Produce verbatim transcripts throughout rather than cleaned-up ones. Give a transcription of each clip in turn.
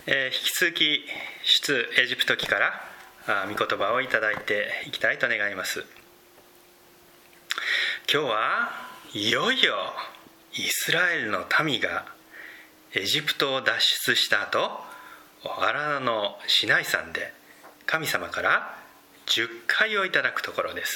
えー、引き続き出エジプト記からあ御言葉をいただいていきたいと願います。今日はいよいよイスラエルの民がエジプトを脱出した後、アラナのシナイ山で神様からじゅっかいをいただくところです。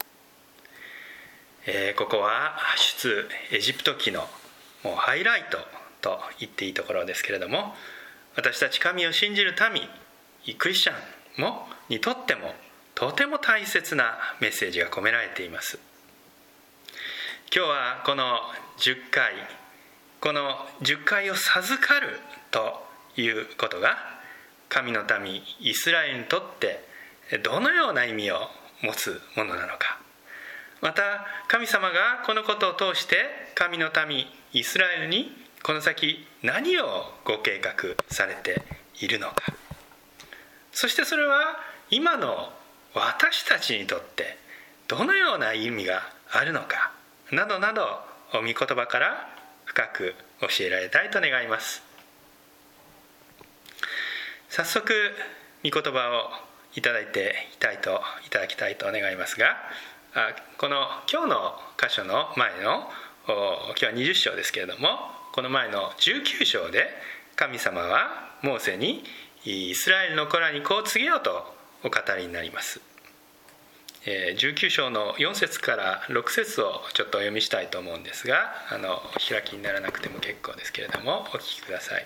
えー、ここは出エジプト記のもうハイライトと言っていいところですけれども、私たち神を信じる民クリスチャンもにとってもとても大切なメッセージが込められています。今日はこのじゅっかいこのじゅっかいを授かるということが神の民イスラエルにとってどのような意味を持つものなのか、また神様がこのことを通して神の民イスラエルにこの先何をご計画されているのか、そしてそれは今の私たちにとってどのような意味があるのかなどなど御言葉から深く教えられたいと願います。早速御言葉をいただいていたいといただきたいと願いますが、この今日の箇所の前の今日はにじゅっ章ですけれども、この前のじゅうきゅう章で神様はモーセにイスラエルの子らにこう告げようとお語りになります。じゅうきゅう章のよん節からろく節をちょっとお読みしたいと思うんですが、あの開きにならなくても結構ですけれどもお聞きください。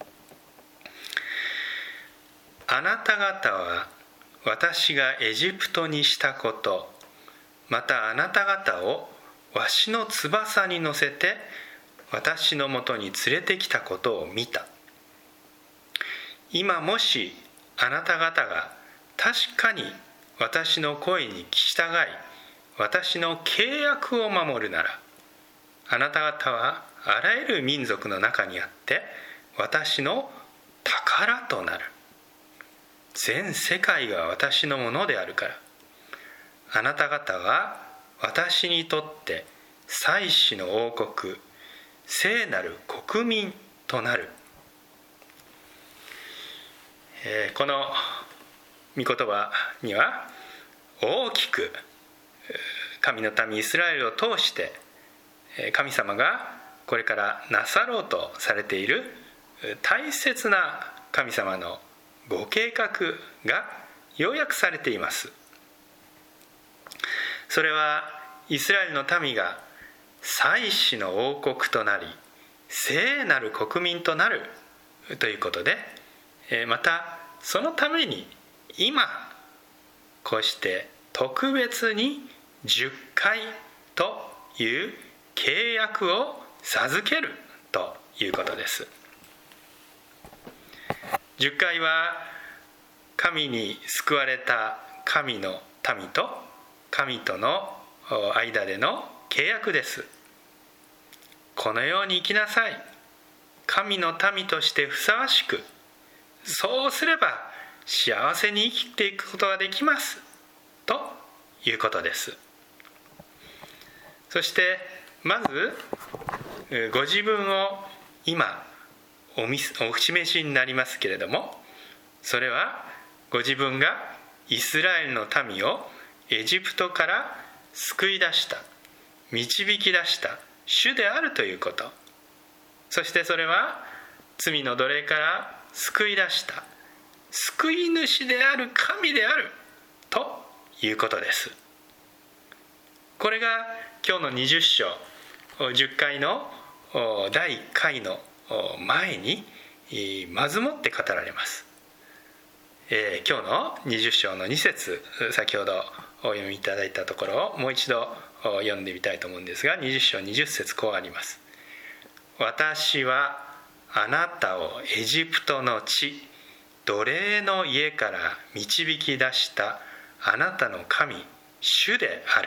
あなた方は私がエジプトにしたこと、またあなた方をわしの翼に乗せて私のもとに連れてきたことを見た。今もしあなた方が確かに私の声に従い私の契約を守るなら、あなた方はあらゆる民族の中にあって私の宝となる。全世界が私のものであるから、あなた方は私にとって祭司の王国、聖なる国民となる。えー、この御言葉には大きく神の民イスラエルを通して神様がこれからなさろうとされている大切な神様のご計画が要約されています。それはイスラエルの民が祭司の王国となり聖なる国民となるということで、またそのために今こうして特別にじゅっかいという契約を授けるということです。じゅっかいは神に救われた神の民と神との間での契約です。このように生きなさい、神の民としてふさわしく、そうすれば幸せに生きていくことができますということです。そしてまずご自分を今お示しになりますけれども、それはご自分がイスラエルの民をエジプトから救い出した導き出した主であるということ、そしてそれは罪の奴隷から救い出した救い主である神であるということです。これが今日のにじゅっ章じゅっかいのだいいっかいの前にまずもって語られます。えー、今日のにじゅっ章のに節、先ほどお読みいただいたところをもう一度読んでみたいと思うんですが、にじゅっ章にじゅっ節こうあります。私はあなたをエジプトの地奴隷の家から導き出したあなたの神主である。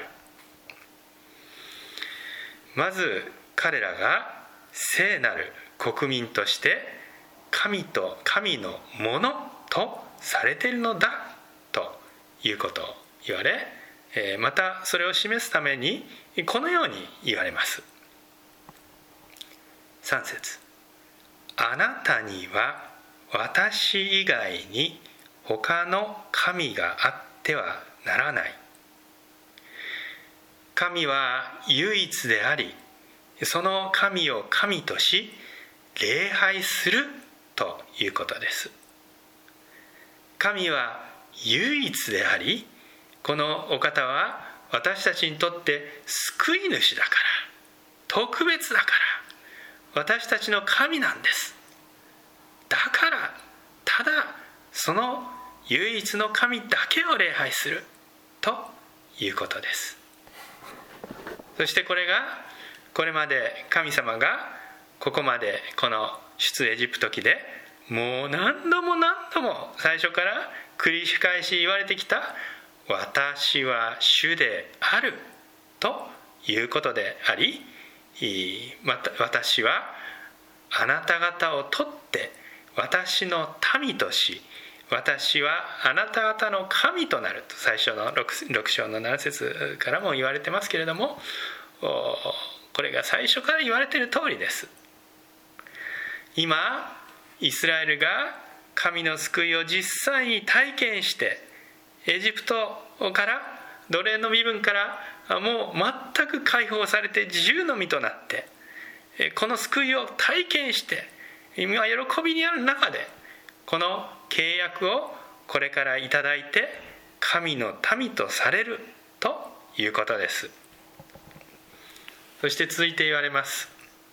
まず彼らが聖なる国民として神と神のものとされているのだということを言われ、またそれを示すためにこのように言われます。さん節、あなたには私以外に他の神があってはならない。神は唯一であり、その神を神とし礼拝するということです。神は唯一であり、このお方は私たちにとって救い主だから、特別だから、私たちの神なんです。だからただその唯一の神だけを礼拝するということです。そしてこれがこれまで神様がここまでこの出エジプト記でもう何度も何度も最初から繰り返し言われてきた私は主であるということであり、また私はあなた方を取って私の民とし、私はあなた方の神となると最初の 6, 6章のなな節からも言われてますけれども、これが最初から言われている通りです。今イスラエルが神の救いを実際に体験して、エジプトから奴隷の身分からもう全く解放されて自由の身となって、この救いを体験して今喜びにある中で、この契約をこれからいただいて神の民とされるということです。そして続いて言われます。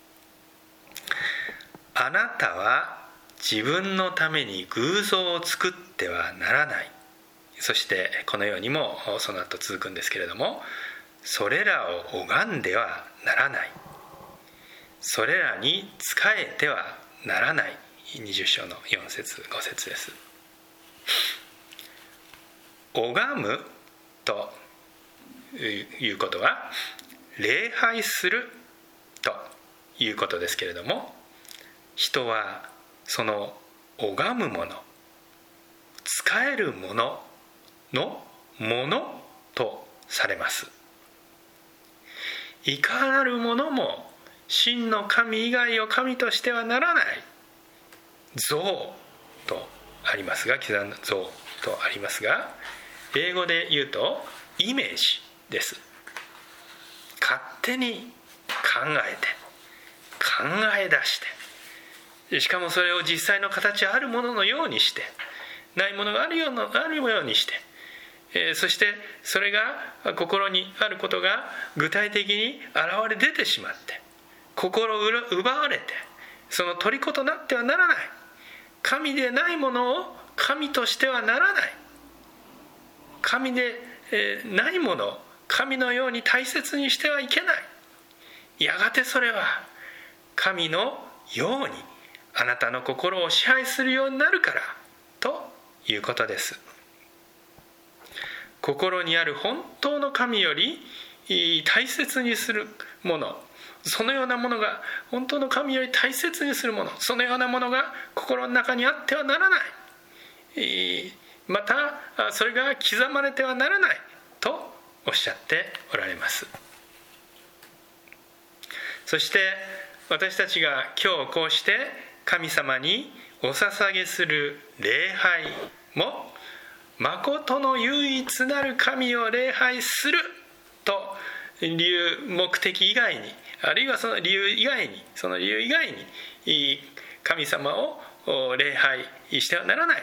あなたは自分のために偶像を作ってはならない。そしてこのようにもその後続くんですけれども、それらを拝んではならない。それらに仕えてはならない。にじゅう章のよん節ご節です。拝むということは礼拝するということですけれども、人はその拝むもの、仕えるもののものとされます。いかなるものも真の神以外を神としてはならない。像とありますが、刻んだ像とありますが、英語で言うとイメージです。勝手に考えて考え出して、しかもそれを実際の形あるもののようにして、ないものがあるような、あるようにして、えー、そしてそれが心にあることが具体的に現れ出てしまって、心を奪われてその虜となってはならない。神でないものを神としてはならない。神で、えー、ないものを神のように大切にしてはいけない。やがてそれは神のようにあなたの心を支配するようになるからということです。心にある本当の神より大切にするもの、そのようなものが本当の神より大切にするもの、そのようなものが心の中にあってはならない。またそれが刻まれてはならないとおっしゃっておられます。そして私たちが今日こうして神様にお捧げする礼拝も、誠の唯一なる神を礼拝すると理由、目的以外に、あるいはその理由以外に、その理由以外に神様を礼拝してはならない、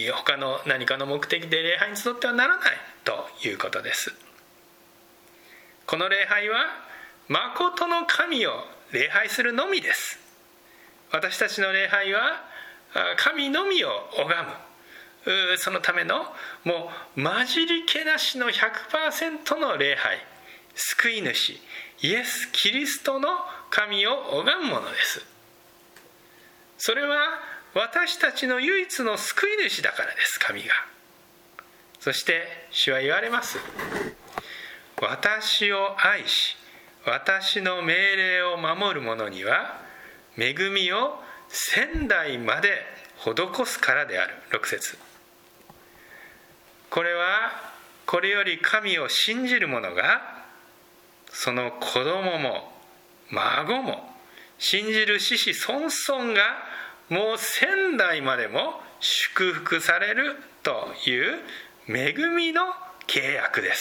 他の何かの目的で礼拝に集ってはならないということです。この礼拝は誠の神を礼拝するのみです。私たちの礼拝は神のみを拝む、そのためのもう混じり気なしの ひゃくパーセント の礼拝、救い主イエス・キリストの神を拝むものです。それは私たちの唯一の救い主だからです、神が。そして主は言われます。私を愛し私の命令を守る者には恵みを千代まで施すからである。ろく節。これはこれより神を信じる者が、その子供も孫も信じる子子孫々がもう先代までも祝福されるという恵みの契約です。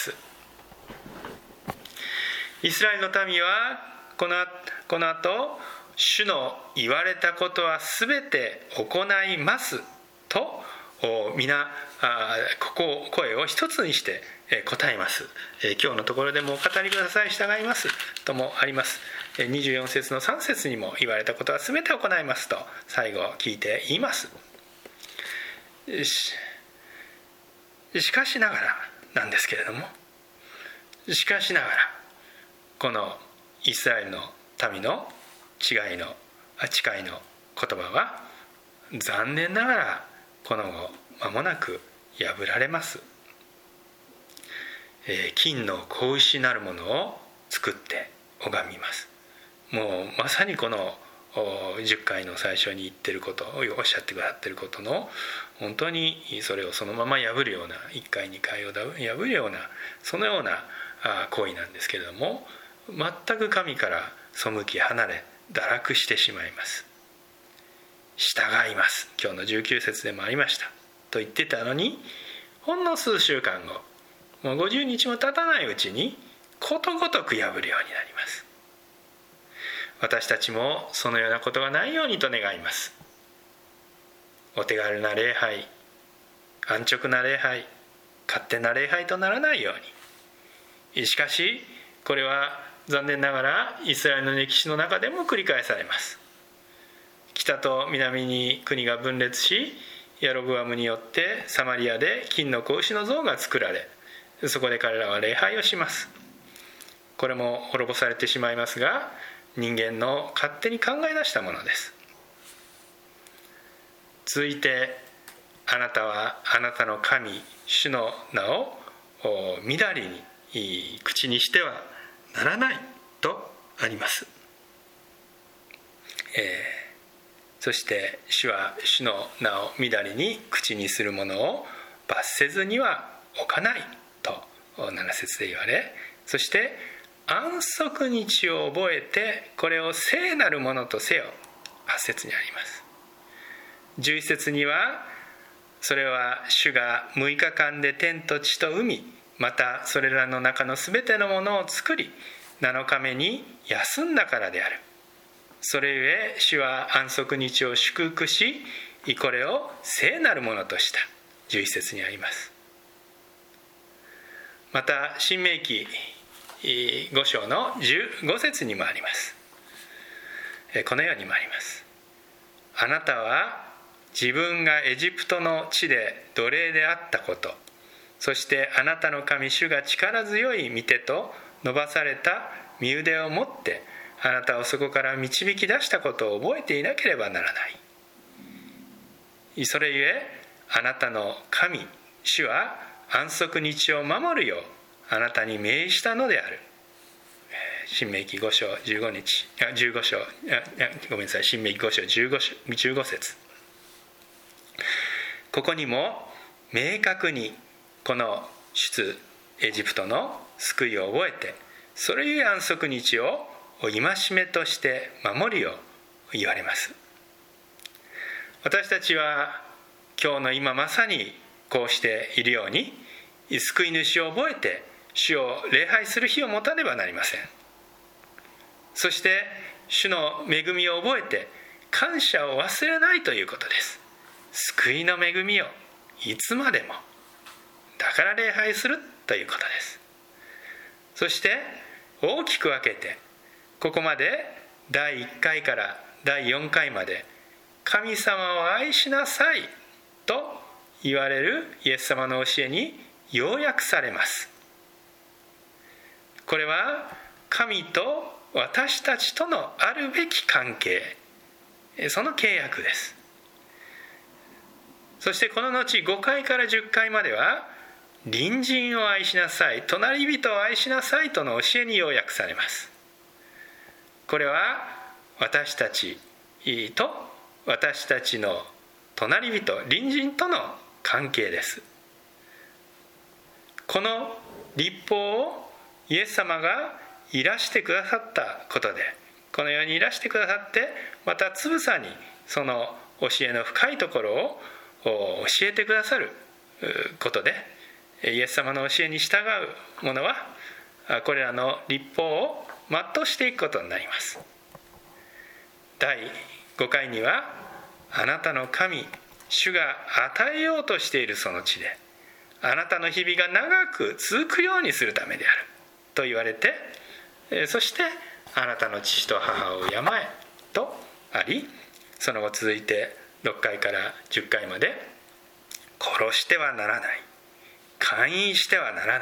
イスラエルの民はこの、この後、主の言われたことはすべて行いますと皆ここ声を一つにして答えます。今日のところでもお語りください、従いますともあります。にじゅうよん節のさん節にも言われたことはすべて行いますと最後聞いて言います。し, しかしながらなんですけれども、しかしながらこのイスラエルの民の違いの誓いの言葉は残念ながらこの後間もなく破られます。えー、金の子牛なるものを作って拝みます。もうまさにこのじゅっかいの最初に言ってることをおっしゃってくださってることの本当にそれをそのまま破るような、いっかいにかいを破るようなそのような行為なんですけれども、全く神から背き離れ堕落してしまいます。従います、今日のじゅうきゅう節でもありましたと言ってたのに、ほんの数週間後、もうごじゅうにちも経たないうちにことごとく破るようになります。私たちもそのようなことがないようにと願います。お手軽な礼拝、安直な礼拝、勝手な礼拝とならないように。しかしこれは残念ながらイスラエルの歴史の中でも繰り返されます。北と南に国が分裂し、ヤロブアムによってサマリアで金の子牛の像が作られ、そこで彼らは礼拝をします。これも滅ぼされてしまいますが、人間の勝手に考え出したものです。続いて、あなたはあなたの神主の名をみだりに口にしてはならないとあります。えー、そして主は主の名をみだりに口にするものを罰せずには置かないとなな節で言われ、そして安息日を覚えてこれを聖なるものとせよ、はち節にあります。じゅういち節には、それは主がむいかかんで天と地と海、またそれらの中のすべてのものを作り、なのかめに休んだからである。それゆえ主は安息日を祝福し、これを聖なるものとした。じゅういち節にあります。また申命記ご章のじゅうご節にもあります。このようにもあります。あなたは自分がエジプトの地で奴隷であったこと、そしてあなたの神主が力強い御手と伸ばされた身腕を持ってあなたをそこから導き出したことを覚えていなければならない。それゆえあなたの神主は安息日を守るようあなたに命じたのである。申命記ご章じゅうご日じゅうご章ごめんなさい申命記ご章じゅうご節、ここにも明確にこの出エジプトの救いを覚えて、それゆえ安息日を戒めとして守るよう言われます。私たちは今日の今まさにこうしているように、救い主を覚えて主を礼拝する日を持たねばなりません。そして主の恵みを覚えて感謝を忘れないということです。救いの恵みをいつまでも、だから礼拝するということです。そして大きく分けて、ここまでだいいっかいからだいよんかいまで神様を愛しなさいと言われるイエス様の教えに要約されます。これは神と私たちとのあるべき関係、その契約です。そしてこの後ごかいからじゅっかいまでは、隣人を愛しなさい、隣人を愛しなさいとの教えに要約されます。これは私たちと私たちの隣人、隣人との関係です。この律法をイエス様がいらしてくださったことで、この世にいらしてくださって、またつぶさにその教えの深いところを教えてくださることで、イエス様の教えに従う者はこれらの律法を全うしていくことになります。だいごかいには、あなたの神主が与えようとしているその地であなたの日々が長く続くようにするためであると言われて、そしてあなたの父と母を病えとあり、その後続いてろっかいからじゅっかいまで、殺してはならない、姦淫してはならない、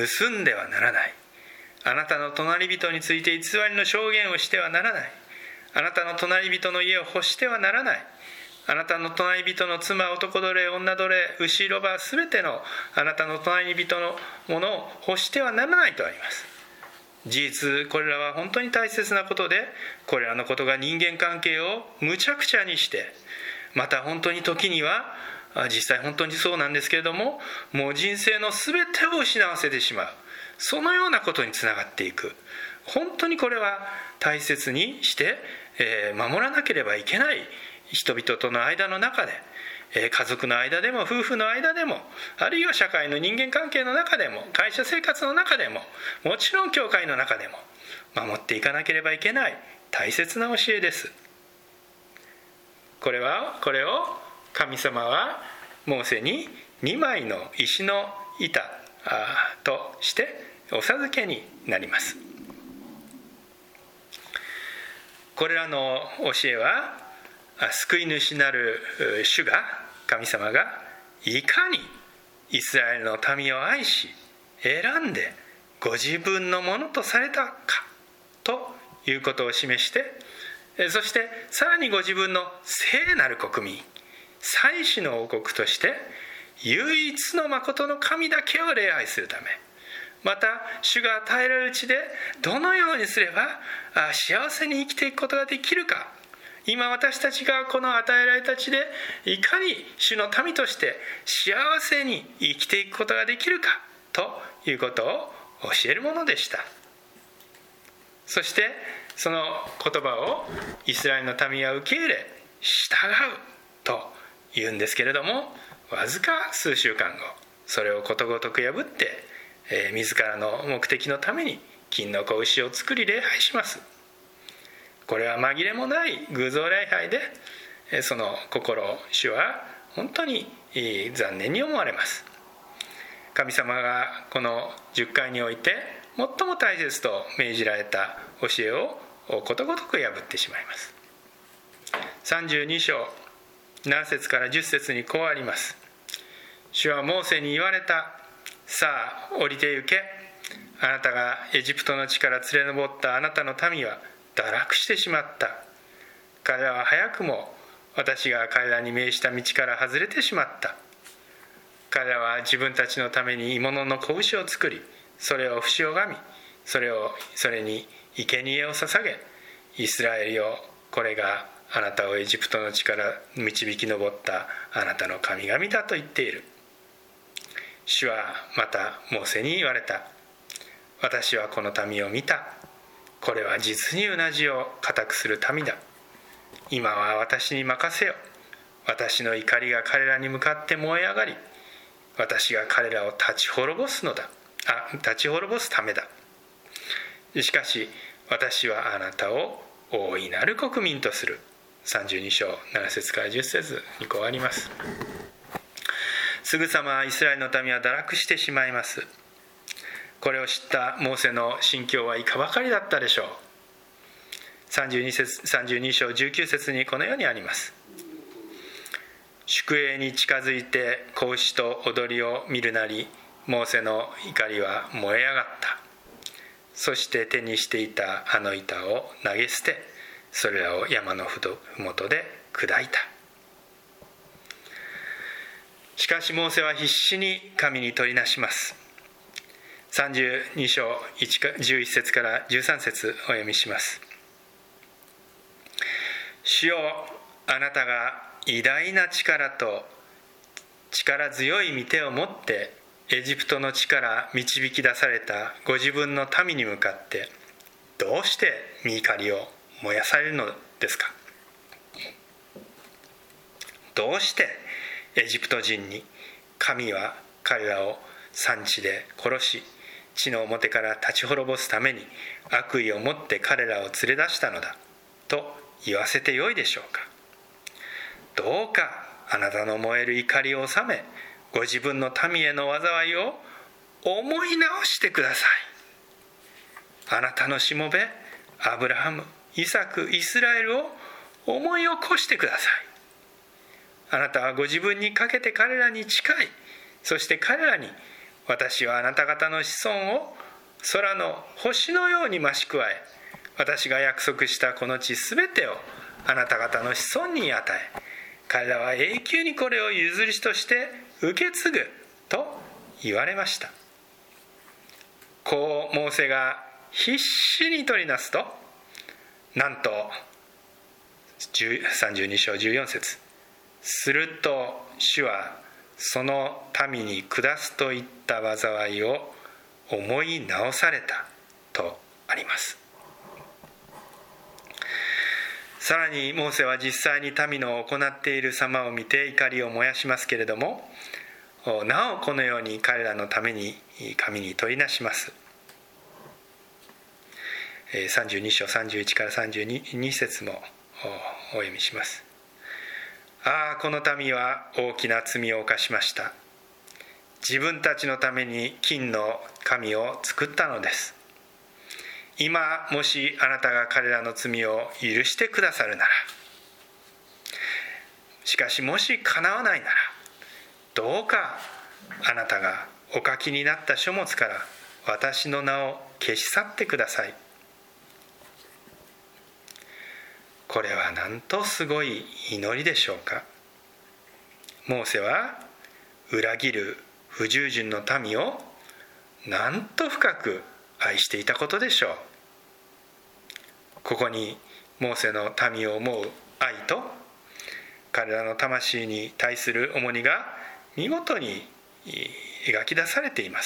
盗んではならない、あなたの隣人について偽りの証言をしてはならない、あなたの隣人の家を欲してはならない、あなたの隣人の妻、男奴隷、女奴隷、牛、ロバ、すべてのあなたの隣人のものを欲してはならないとあります。事実これらは本当に大切なことで、これらのことが人間関係をむちゃくちゃにして、また本当に時には実際本当にそうなんですけれども、もう人生の全てを失わせてしまう、そのようなことにつながっていく。本当にこれは大切にして、えー、守らなければいけない人々との間の中で、家族の間でも夫婦の間でも、あるいは社会の人間関係の中でも、会社生活の中でも、もちろん教会の中でも守っていかなければいけない大切な教えです。これはこれを神様はモーセににまいの石の板としてお授けになります。これらの教えは救い主なる主が、神様がいかにイスラエルの民を愛し選んでご自分のものとされたかということを示して、そしてさらにご自分の聖なる国民、祭司の王国として唯一の誠の神だけを礼拝するため、また主が与えられる地でどのようにすれば幸せに生きていくことができるか、今私たちがこの与えられた地でいかに主の民として幸せに生きていくことができるかということを教えるものでした。そしてその言葉をイスラエルの民は受け入れ従うというんですけれども、わずか数週間後、それをことごとく破って、えー、自らの目的のために金の子牛を作り礼拝します。これは紛れもない偶像礼拝で、その心を主は本当に残念に思われます。神様がこのじゅっかいにおいて最も大切と命じられた教えをことごとく破ってしまいます。さんじゅうに章なな節からじゅっ節にこうあります。主はモーセに言われた。さあ降りて行け。あなたがエジプトの地から連れ上ったあなたの民は堕落してしまった。彼らは早くも私が彼らに命じた道から外れてしまった。彼らは自分たちのために鋳物の子牛を作り、それを節拝み、それをそれに生贄を捧げ、イスラエルよ、これがあなたをエジプトの地から導き上ったあなたの神々だと言っている。主はまたモーセに言われた。私はこの民を見た。これは実にうなじを固くする民だ。今は私に任せよ。私の怒りが彼らに向かって燃え上がり、私が彼らを立ち滅ぼすのだ。あ、立ち滅ぼすためだ。しかし私はあなたを大いなる国民とする。さんじゅうに章なな節からじゅっ節にこうあります。すぐさまイスラエルの民は堕落してしまいます。これを知ったモーセの心境はいかばかりだったでしょう。さんじゅうに節、さんじゅうに章じゅうきゅう節にこのようにあります。宿営に近づいて子牛と踊りを見るなり、モーセの怒りは燃え上がった。そして手にしていたあの板を投げ捨て、それらを山のふもとで砕いた。しかしモーセは必死に神に取りなします。さんじゅうに章じゅういち節からじゅうさん節お読みします。主よ、あなたが偉大な力と力強い御手を持ってエジプトの地から導き出されたご自分の民に向かってどうして御怒りを燃やされるのですか。 どうしてエジプト人に神は彼らを産地で殺し、地の表から立ち滅ぼすために悪意を持って彼らを連れ出したのだと言わせてよいでしょうか。どうかあなたの燃える怒りを収め、ご自分の民への災いを思い直してください。あなたのしもべアブラハム、イサク、イスラエルを思い起こしてください。あなたはご自分にかけて彼らに近い。そして彼らに、私はあなた方の子孫を空の星のように増し加え、私が約束したこの地すべてをあなた方の子孫に与え、彼らは永久にこれを譲りとして受け継ぐと言われました。こうモーセが必死に取りなすと、なんとさんじゅうに章じゅうよん節、すると主はその民に下すといった災いを思い直されたとあります。さらにモーセは実際に民の行っている様を見て怒りを燃やしますけれども、なおこのように彼らのために神に取りなします。さんじゅうに章さんじゅういちからさんじゅうに節もお読みします。ああ、この民は大きな罪を犯しました。自分たちのために金の神を作ったのです。今もしあなたが彼らの罪を許してくださるなら、しかしもしかなわないなら、どうかあなたがお書きになった書物から私の名を消し去ってください。これはなんとすごい祈りでしょうか。モーセは裏切る不従順の民をなんと深く愛していたことでしょう。ここにモーセの民を思う愛と彼らの魂に対する重荷が見事に描き出されています。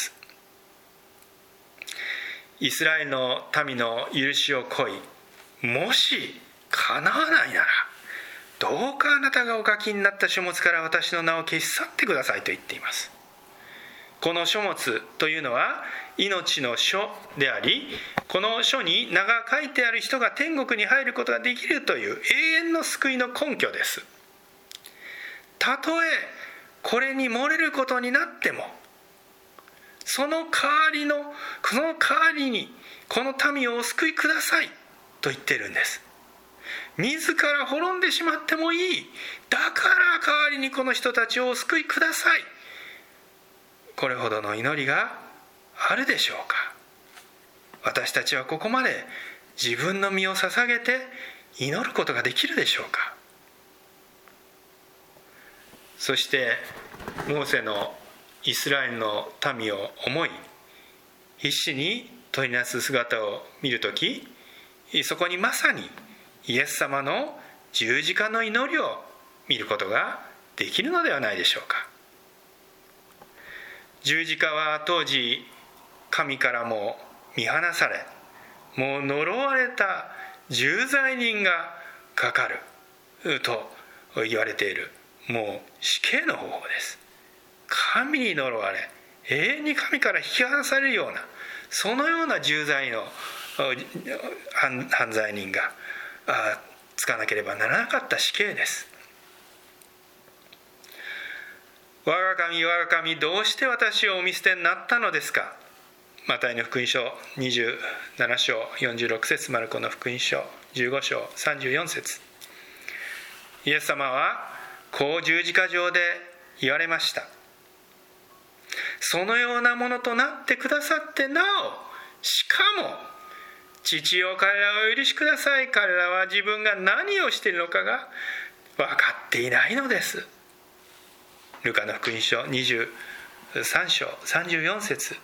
イスラエルの民の許しを請い、もしかなわないなら、どうかあなたがお書きになった書物から私の名を消し去ってくださいと言っています。この書物というのは命の書であり、この書に名が書いてある人が天国に入ることができるという永遠の救いの根拠です。たとえこれに漏れることになっても、その代わりのその代わりにこの民をお救いくださいと言っているんです。自ら滅んでしまってもいい、だから代わりにこの人たちをお救いください。これほどの祈りがあるでしょうか。私たちはここまで自分の身を捧げて祈ることができるでしょうか。そしてモーセのイスラエルの民を思い必死に取りなす姿を見るとき、そこにまさにイエス様の十字架の祈りを見ることができるのではないでしょうか。十字架は当時神からも見放され、もう呪われた重罪人がかかると言われている、もう死刑の方法です。神に呪われ永遠に神から引き離されるような、そのような重罪の犯罪人がつかなければならなかった死刑です。我が神我が神、どうして私をお見捨てになったのですか。マタイの福音書にじゅうなな章よんじゅうろく節、マルコの福音書じゅうご章さんじゅうよん節、イエス様はこう十字架上で言われました。そのようなものとなってくださってなお、しかも父よ彼らをお許しください、彼らは自分が何をしているのかが分かっていないのです。ルカの福音書にじゅうさん章さんじゅうよん節、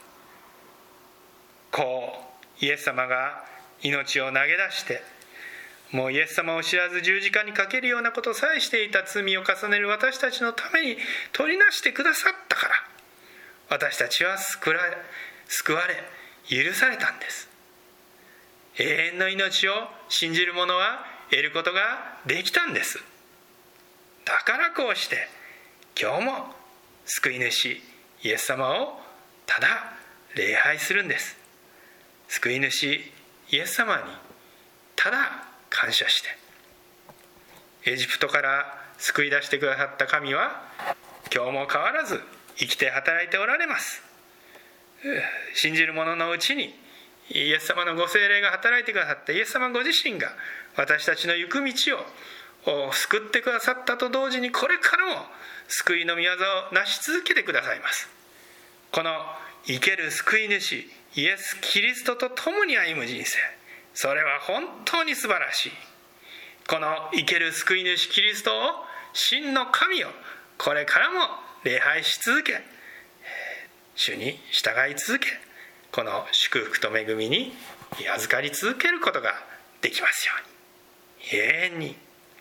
こうイエス様が命を投げ出して、もうイエス様を知らず十字架にかけるようなことさえしていた罪を重ねる私たちのために取りなしてくださったから、私たちは救われ、救われ許されたんです。永遠の命を信じる者は得ることができたんです。 だからこうして今日も救い主イエス様をただ礼拝するんです。救い主イエス様にただ感謝して、エジプトから救い出してくださった神は今日も変わらず生きて働いておられます。信じる者のうちにイエス様のご聖霊が働いてくださった、イエス様ご自身が私たちの行く道を救ってくださったと同時に、これからも救いの御業を成し続けてくださいます。この生ける救い主イエス・キリストと共に歩む人生、それは本当に素晴らしい。この生ける救い主キリストを、真の神をこれからも礼拝し続け、主に従い続け、この祝福と恵みに預かり続けることができますように、永遠に。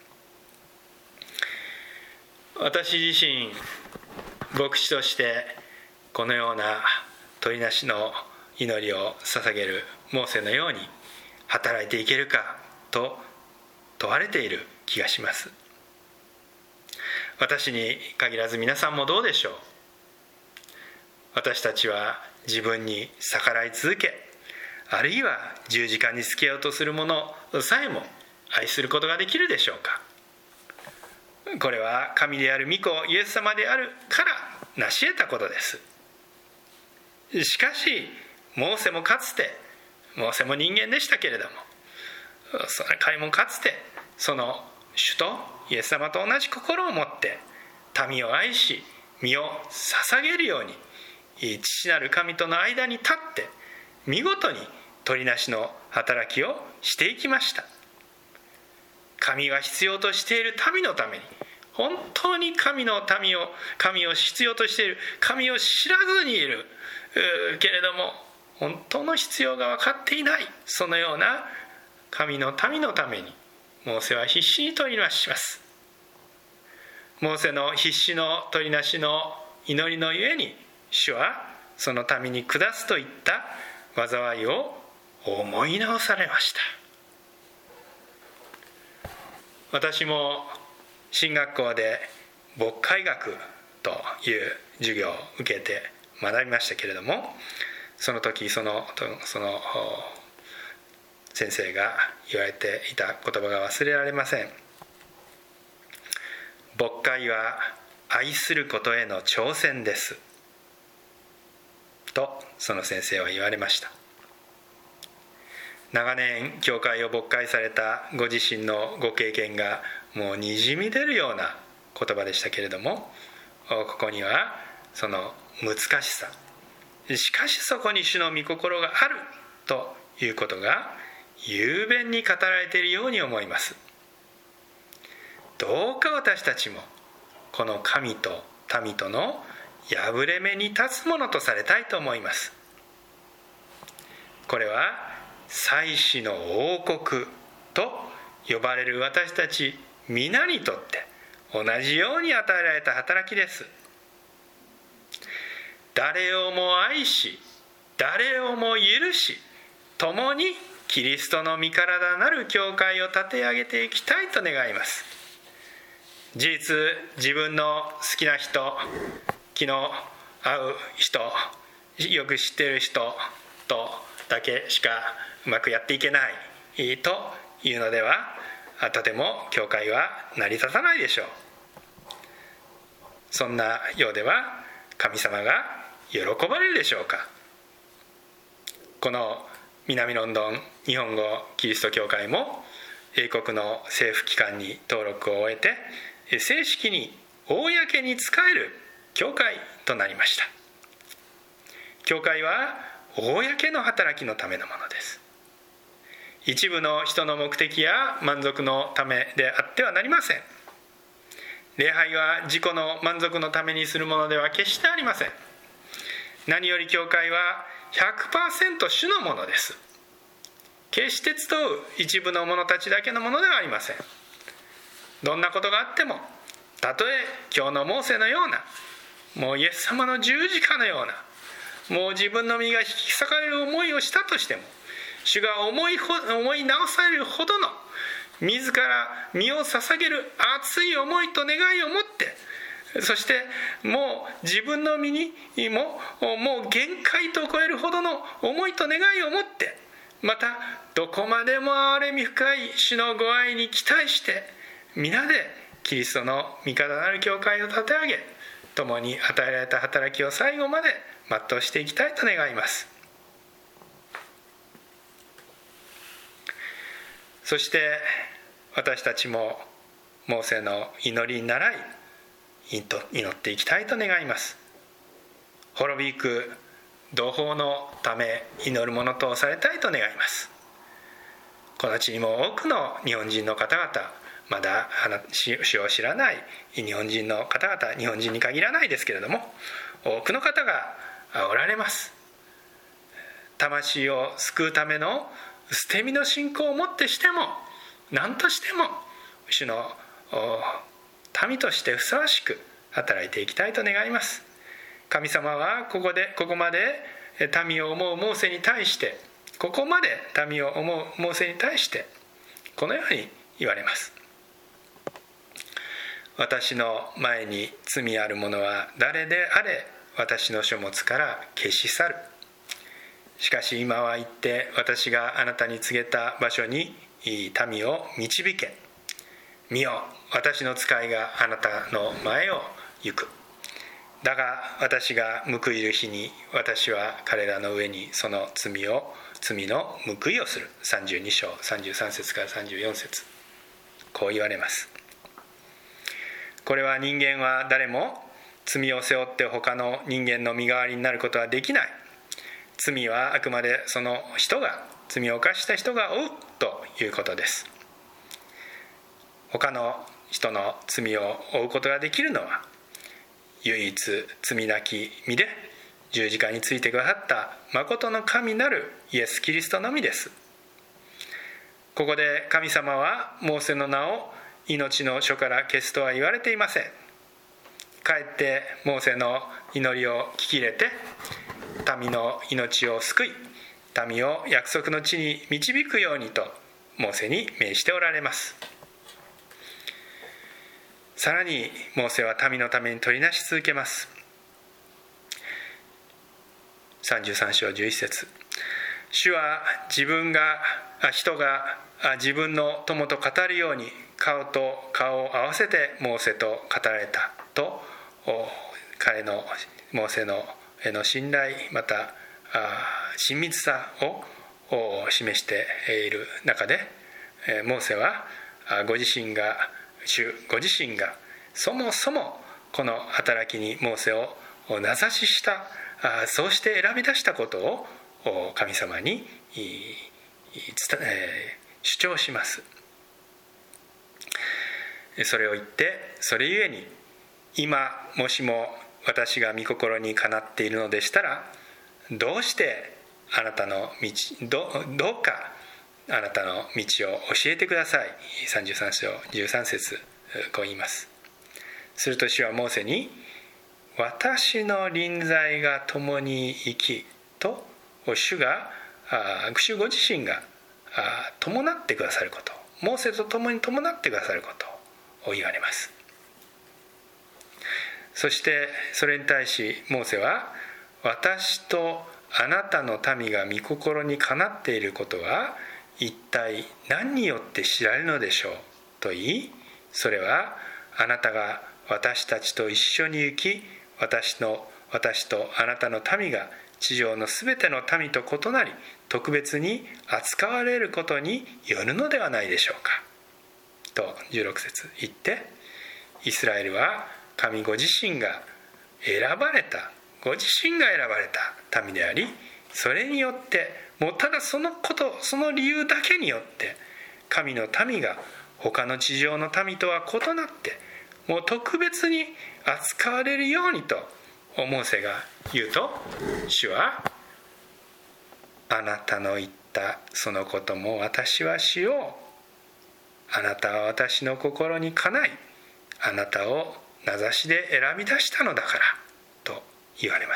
私自身牧師としてこのような鳥なしの祈りを捧げるモーセのように働いていけるかと問われている気がします。私に限らず皆さんもどうでしょう。私たちは自分に逆らい続け、あるいは十字架につけようとするものさえも愛することができるでしょうか。これは神である御子イエス様であるから成し得たことです。しかしモーセもかつて、モーセも人間でしたけれども、その彼もかつてその主とイエス様と同じ心を持って民を愛し身を捧げるように父なる神との間に立って見事に取りなしの働きをしていきました。神が必要としている民のために、本当に神の民を神を必要としている、神を知らずにいるけれども本当の必要が分かっていない、そのような神の民のためにモーセは必死に取りなします。モーセの必死の取りなしの祈りのゆえに、主はその民に下すといった災いを思い直されました。私も神学校で牧会学という授業を受けて学びましたけれども、その時そのその先生が言われていた言葉が忘れられません。牧会は愛することへの挑戦ですとその先生は言われました。長年教会を牧会されたご自身のご経験がもうにじみ出るような言葉でしたけれども、ここにはその難しさ、しかしそこに主の御心があるということが雄弁に語られているように思います。どうか私たちもこの神と民との破れ目に立つものとされたいと思います。これは祭司の王国と呼ばれる私たち皆にとって同じように与えられた働きです。誰をも愛し誰をも許し、共にキリストの御体なる教会を立て上げていきたいと願います。事実、自分の好きな人、気の合う人、よく知っている人とだけしかうまくやっていけないというのでは、とても教会は成り立たないでしょう。そんなようでは神様が喜ばれるでしょうか。この南ロンドン日本語キリスト教会も英国の政府機関に登録を終えて正式に公に仕える教会となりました。教会は公の働きのためのものです。一部の人の目的や満足のためであってはなりません。礼拝は自己の満足のためにするものでは決してありません。何より教会は ひゃくパーセント 主のものです。決して集う一部の者たちだけのものではありません。どんなことがあっても、たとえ今日のモーセのような、もうイエス様の十字架のような、もう自分の身が引き裂かれる思いをしたとしても、主が思い、思い直されるほどの自ら身を捧げる熱い思いと願いを持って、そしてもう自分の身にももう限界と超えるほどの思いと願いを持って、またどこまでも憐れみ深い主のご愛に期待して、皆でキリストの味方なる教会を立て上げ、共に与えられた働きを最後まで全うしていきたいと願います。そして私たちもモーセの祈りに倣い祈っていきたいと願います。滅びゆく同胞のため祈るものとされたいと願います。この地にも多くの日本人の方々、まだ主を知らない日本人の方々、日本人に限らないですけれども、多くの方がおられます。魂を救うための捨て身の信仰をもってしても、何としても主の民としてふさわしく働いていきたいと願います。神様はここでここまで民を思うモーセに対してここまで民を思うモーセに対してこのように言われます。私の前に罪ある者は誰であれ私の書物から消し去る。しかし今は行って私があなたに告げた場所に民を導け。見よ、私の使いがあなたの前を行く。だが私が報いる日に私は彼らの上にその罪を罪の報いをする。さんじゅうに章さんじゅうさん節からさんじゅうよん節、こう言われます。これは人間は誰も罪を背負って他の人間の身代わりになることはできない。罪はあくまでその人が、罪を犯した人が負うということです。他の人の罪を負うことができるのは唯一罪なき身で十字架についてくださった誠の神なるイエス・キリストのみです。ここで神様はモーセの名を命の書から消すとは言われていません。かえってモーセの祈りを聞き入れて民の命を救い、民を約束の地に導くようにとモーセに命じておられます。さらにモーセは民のために取りなし続けます。さんじゅうさん章じゅういち節、主は自分が人が自分の友と語るように顔と顔を合わせてモーセと語られたと、彼のモーセのへの信頼また親密さを示している中で、モーセはご自身が主ご自身がそもそもこの働きにモーセを名指しした、そうして選び出したことを神様に主張します。それを言って、それゆえに今もしも私が御心にかなっているのでしたら、どうしてあなたの道 ど, どうかあなたの道を教えてください。さんじゅうさん章じゅうさん節、こう言います。すると主はモーセに、私の臨在が共に生きと主が主ご自身が伴ってくださること、モーセと共に伴ってくださることを言われます。そしてそれに対しモーセは、私とあなたの民が御心にかなっていることは一体何によって知られるのでしょうと言い、それはあなたが私たちと一緒に行き、私の私とあなたの民が地上のすべての民と異なり特別に扱われることによるのではないでしょうかとじゅうろく節言って、イスラエルは神ご自身が選ばれたご自身が選ばれた民であり、それによってもうただそのことその理由だけによって神の民が他の地上の民とは異なってもう特別に扱われるようにとモーセが言うと、主はあなたの言ったそのことも私はしよう。あなたは私の心にかないあなたを名指しで選び出したのだからと言われます。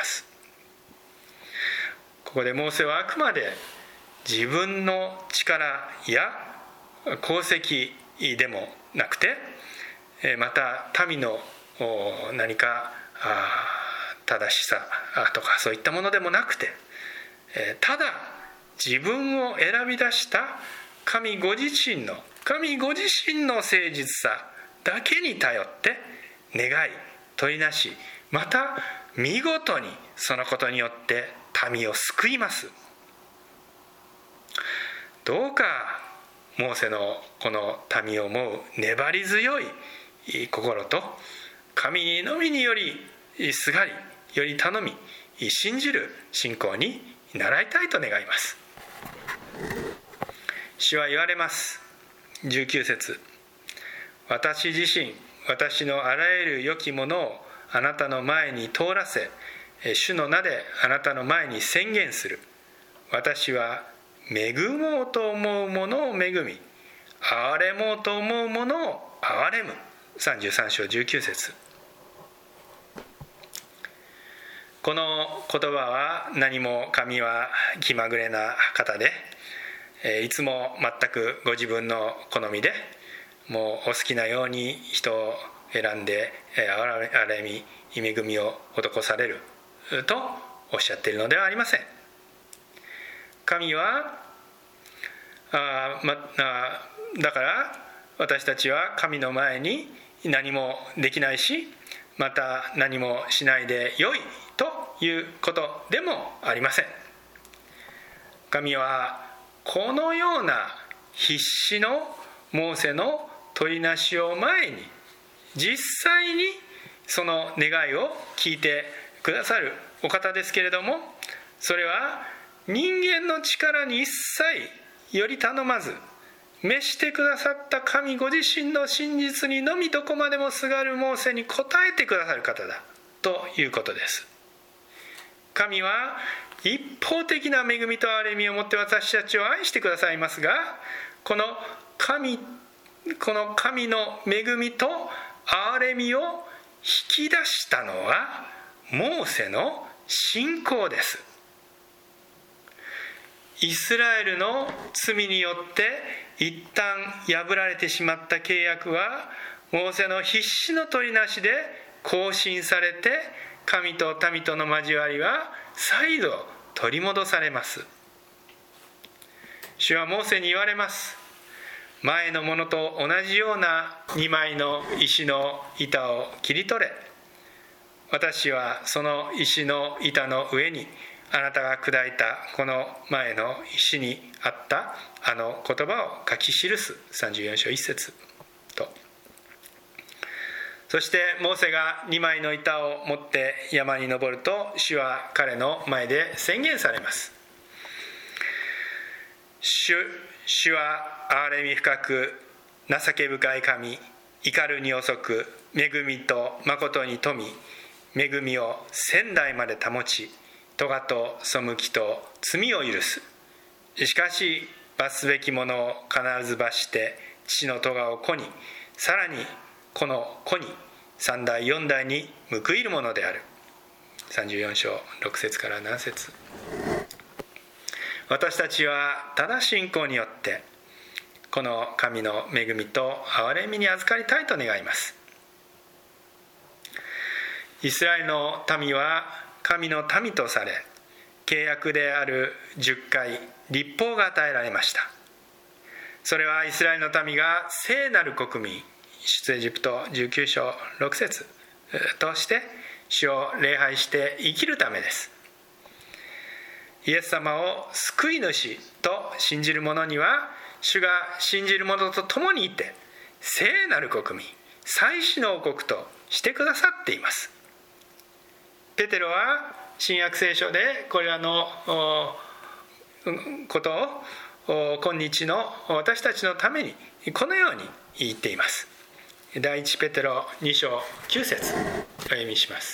ここでモーセはあくまで自分の力や功績でもなくて、また民の何か正しさとかそういったものでもなくて、ただ自分を選び出した神ご自身の神ご自身の誠実さだけに頼って願い取りなし、また見事にそのことによって民を救います。どうかモーセのこの民を思う粘り強い心と、神のみによりすがり、より頼み信じる信仰に習いたいと願います。主は言われます。じゅうきゅう節、私自身私のあらゆる良きものをあなたの前に通らせ、主の名であなたの前に宣言する。私は恵もうと思うものを恵み、憐れもうと思うものを憐れむ。さんじゅうさん章じゅうきゅう節。この言葉は何も神は気まぐれな方で、いつも全くご自分の好みで、もうお好きなように人を選んで憐れみ恵みを施されるとおっしゃっているのではありません。神はあ、ま、あだから私たちは神の前に何もできないし、また何もしないでよいということでもありません。神はこのような必死のモーセの取りなしを前に、実際にその願いを聞いてくださるお方ですけれども、それは人間の力に一切より頼まず、召してくださった神ご自身の真実にのみどこまでもすがるモーセに応えてくださる方だということです。神は一方的な恵みと憐れみをもって私たちを愛してくださいますが、この神この神の恵みと憐れみを引き出したのはモーセの信仰です。イスラエルの罪によって一旦破られてしまった契約は、モーセの必死の取りなしで更新されて、神と民との交わりは再度取り戻されます。主はモーセに言われます。前のものと同じようなにまいの石の板を切り取れ。私はその石の板の上にあなたが砕いたこの前の石にあったあの言葉を書き記す。さんじゅうよん章いち節と。そしてモーセがにまいの板を持って山に登ると、主は彼の前で宣言されます。主主は憐れみ深く情け深い神、怒るに遅く恵みと誠に富み、恵みを千代まで保ち、咎と背きと罪を許す。しかし罰すべきものを必ず罰して父の咎を子に、さらにこの子に三代四代に報いるものである。さんじゅうよん章ろく節からなな節。私たちはただ信仰によってこの神の恵みと憐れみに預かりたいと願います。イスラエルの民は神の民とされ、契約であるじゅっかい律法が与えられました。それはイスラエルの民が聖なる国民、出エジプトじゅうきゅう章ろく節として主を礼拝して生きるためです。イエス様を救い主と信じる者には、主が信じる者と共にいて聖なる国民、祭司の王国としてくださっています。ペテロは新約聖書でこれらのことを今日の私たちのためにこのように言っています。第一ペテロに章きゅう節お読みします。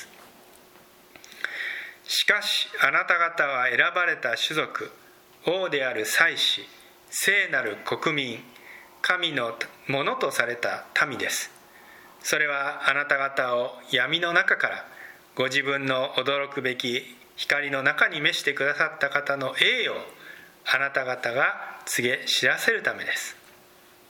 しかしあなた方は選ばれた種族、王である祭司、聖なる国民、神のものとされた民です。それはあなた方を闇の中からご自分の驚くべき光の中に召してくださった方の栄誉をあなた方が告げ知らせるためです。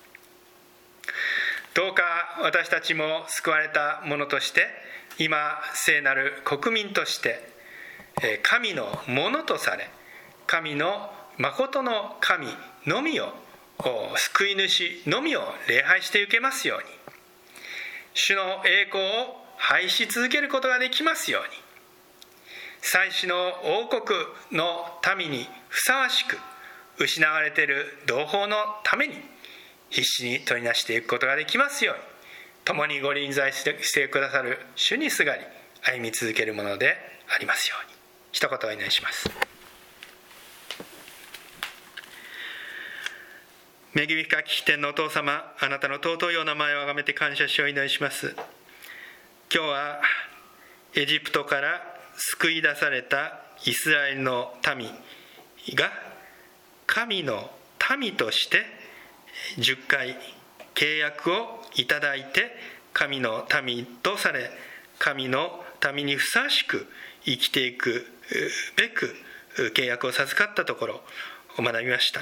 どうか私たちも救われた者として、今聖なる国民として神のものとされ、神の誠の神のみを、救い主のみを礼拝していけますように、主の栄光を拝し続けることができますように、祭司の王国の民にふさわしく、失われている同胞のために必死に取りなしていくことができますように、共にご臨在してくださる主にすがり歩み続けるものでありますように。一言お祈りします。恵み深き天のお父様、あなたの尊いお名前をあがめて感謝しお祈りします。今日はエジプトから救い出されたイスラエルの民が神の民としてじゅっかい契約をいただいて、神の民とされ、神の民にふさわしく生きていくべく契約を授かったところを学びました。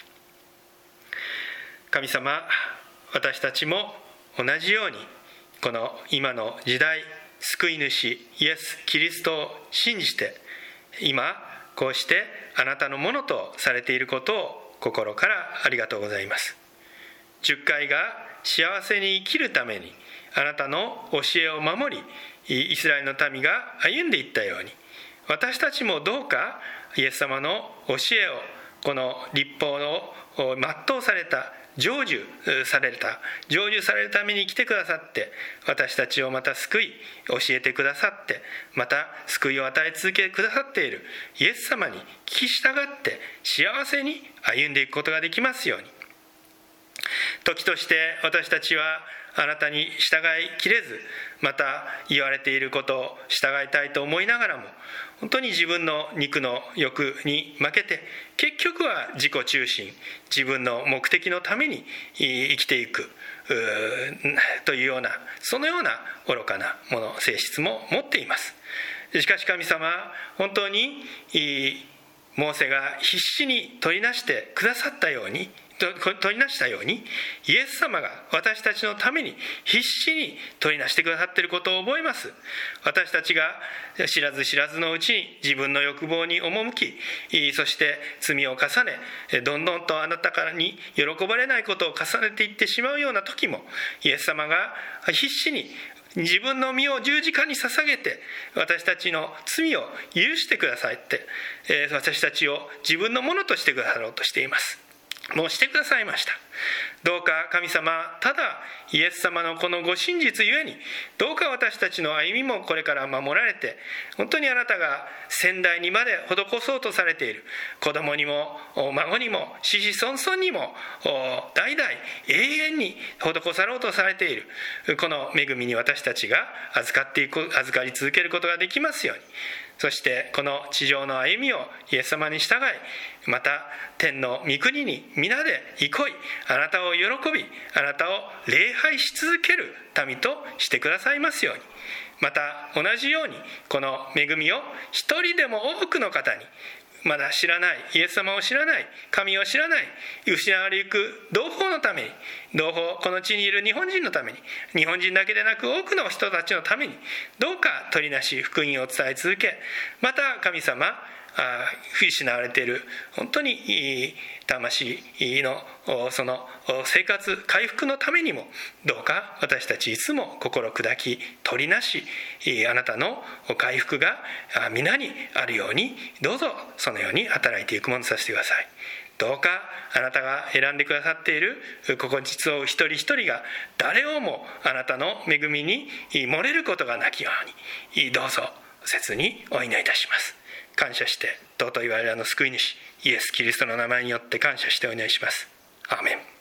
神様、私たちも同じようにこの今の時代、救い主イエス・キリストを信じて、今こうしてあなたのものとされていることを心からありがとうございます。十戒が幸せに生きるためにあなたの教えを守り、イスラエルの民が歩んでいったように、私たちもどうかイエス様の教えを、この律法を全うされた、成就された成就されるために来てくださって、私たちをまた救い教えてくださって、また救いを与え続けてくださっているイエス様に聞き従って幸せに歩んでいくことができますように。時として私たちはあなたに従いきれず、また言われていることを従いたいと思いながらも、本当に自分の肉の欲に負けて、結局は自己中心、自分の目的のために生きていくというような、そのような愚かなもの、性質も持っています。しかし神様、本当にモーセが必死に取りなしてくださったように、取りなしたように、イエス様が私たちのために必死に取りなしてくださっていることを覚えます。私たちが知らず知らずのうちに自分の欲望に赴き、そして罪を重ね、どんどんとあなたからに喜ばれないことを重ねていってしまうような時も、イエス様が必死に自分の身を十字架に捧げて、私たちの罪を許してくださいって、私たちを自分のものとしてくださろうとしています。もうしてくださいました。どうか神様、ただイエス様のこのご真実ゆえに、どうか私たちの歩みもこれから守られて、本当にあなたが先代にまで施そうとされている、子供にも孫にも子々孫々にも代々永遠に施さろうとされている、この恵みに私たちが預かっていく、預かり続けることができますように。そしてこの地上の歩みをイエス様に従い、また天の御国に皆で憩い、あなたを喜び、あなたを礼拝し続ける民としてくださいますように。また同じようにこの恵みを一人でも多くの方に、まだ知らないイエス様を知らない、神を知らない、失われゆく同胞のために、同胞、この地にいる日本人のために、日本人だけでなく多くの人たちのために、どうか取りなし福音を伝え続け、また神様、あ失われている本当に魂のその生活回復のためにも、どうか私たちいつも心砕き取りなし、あなたの回復が皆にあるように、どうぞそのように働いていくものとさせてください。どうかあなたが選んでくださっているここ実を一人一人が誰をもあなたの恵みに漏れることがなきように、どうぞ切にお祈りいたします。感謝して尊い我らの救い主イエス・キリストの名前によって感謝してお祈りします。アーメン。